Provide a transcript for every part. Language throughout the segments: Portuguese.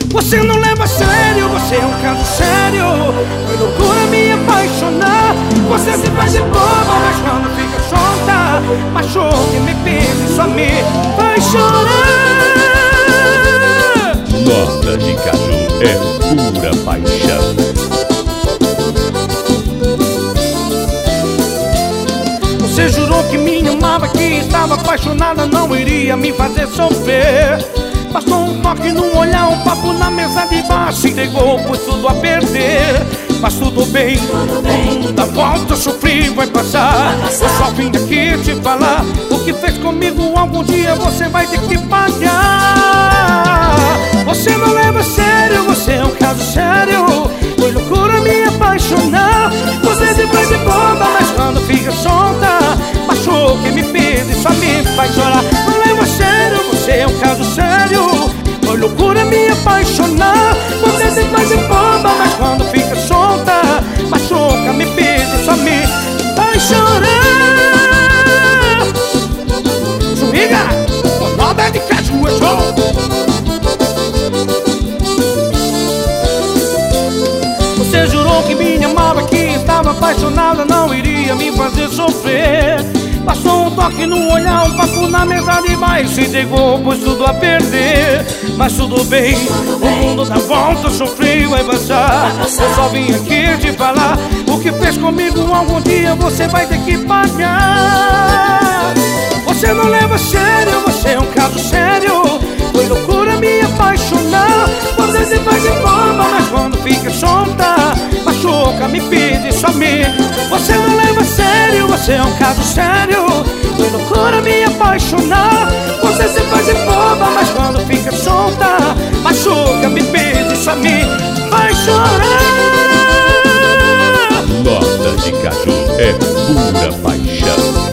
Você não leva a sério, você é um caso sério. Foi loucura me apaixonar. Você se faz de boba, mas quando fica solta, machuca e me pede, só me faz chorar. Nota de Caju é pura paixão. Você jurou que me amava, que estava apaixonada, não iria me fazer sofrer. Bastou um toque num olhar, um papo na mesa de bar, se entregou, pôs tudo a perder. Mas tudo bem, tudo dá volta, sofri, vai passar. Eu só vim aqui te falar, o que fez comigo algum dia você vai ter que pagar. Você não leva a sério, você é um caso sério. Foi loucura me apaixonar. Você se faz de boba, mas quando fica solta, machuca e me pede, só me faz chorar. Não leva a sério, você é um caso sério. Foi loucura me apaixonar. Você se faz de boba, mas quando fica solta, machuca, me pede, só me faz chorar. Sumiga, com nota de Caju é show. Você jurou que me amava, que estava apaixonada, não iria me fazer sofrer. Passou um toque no olhar, um papo na mesa de baixo, se entregou, pôs tudo a perder. Mas tudo bem, o mundo dá volta, sofri, vai passar. Eu só vim aqui te falar, o que fez comigo algum dia você vai ter que pagar. Você não leva a sério, você é um caso sério. Foi loucura me apaixonar. Você se faz de boba, mas quando fica solta, machuca, me pede, só me. Você não leva a sério, você é um caso sério. Foi loucura me apaixonar. Você se faz de boba, mas quando fica solta, machuca, me pede, só me vai chorar. Nota de Caju é pura paixão.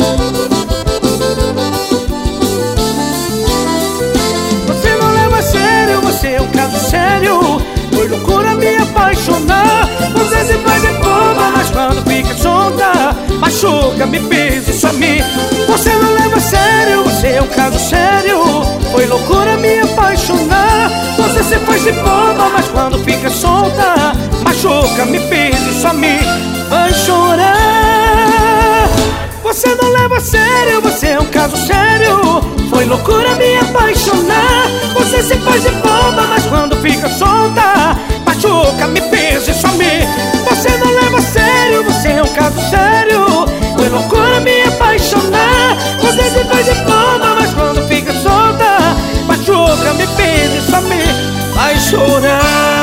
Você é um caso sério. Foi loucura me apaixonar. Você se faz de boba, mas quando fica solta, machuca, me pede, só me. Você não leva a sério, você é um caso sério. Foi loucura me apaixonar. Você se faz de boba, mas quando fica solta, machuca, me pede, só me vai chorar. Você não leva a sério, você é um caso sério. Foi loucura me apaixonar. Você se faz de boba, mas quando fica solta, machuca, me pesa e só me. Você não leva a sério, você é um caso sério. Foi loucura me apaixonar. Você se faz de boba, mas quando fica solta, machuca, me pesa e só me vai chorar.